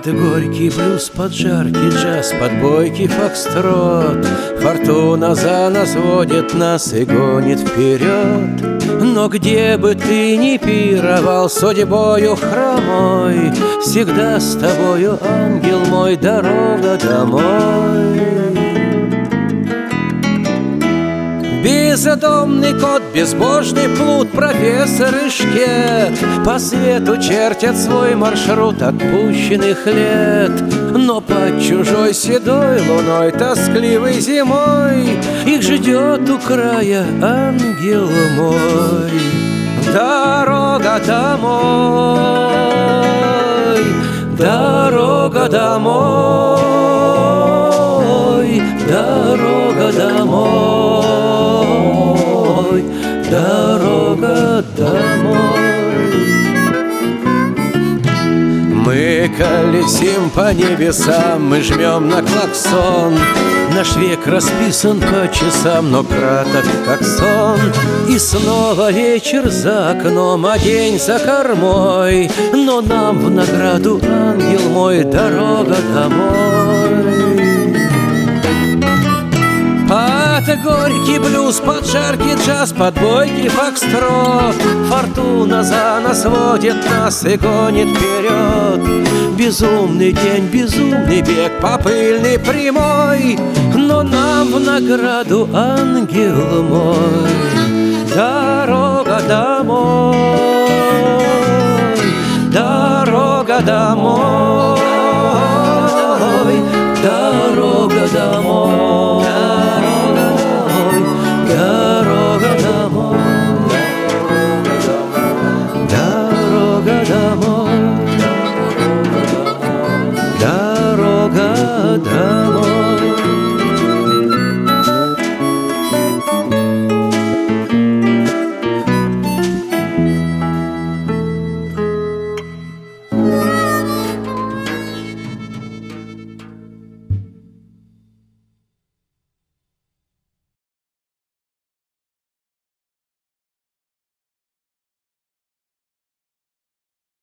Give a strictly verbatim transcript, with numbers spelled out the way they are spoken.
горький блюз, под жаркий джаз, под бойкий фокстрот фортуна за нас водит нас и гонит вперед. Но где бы ты ни пировал судьбою хромой, всегда с тобою, ангел мой, дорога домой. Бездомный кот, безбожный плут, профессор и шкет по свету чертят свой маршрут отпущенных лет. Но под чужой седой луной, тоскливой зимой, их ждет у края ангел мой. Дорога домой, дорога домой, дорога домой, дорога домой. Мы колесим по небесам, мы жмем на клаксон. Наш век расписан по часам, но краток, как сон. И снова вечер за окном, а день за кормой. Но нам в награду, ангел мой, дорога домой. Под горький блюз, под жаркий джаз, под бойкий фокстрот фортуна за нас водит нас и гонит вперед. Безумный день, безумный бег по пыльной прямой, но нам в награду, ангел мой, дорога домой, дорога домой, дорога домой.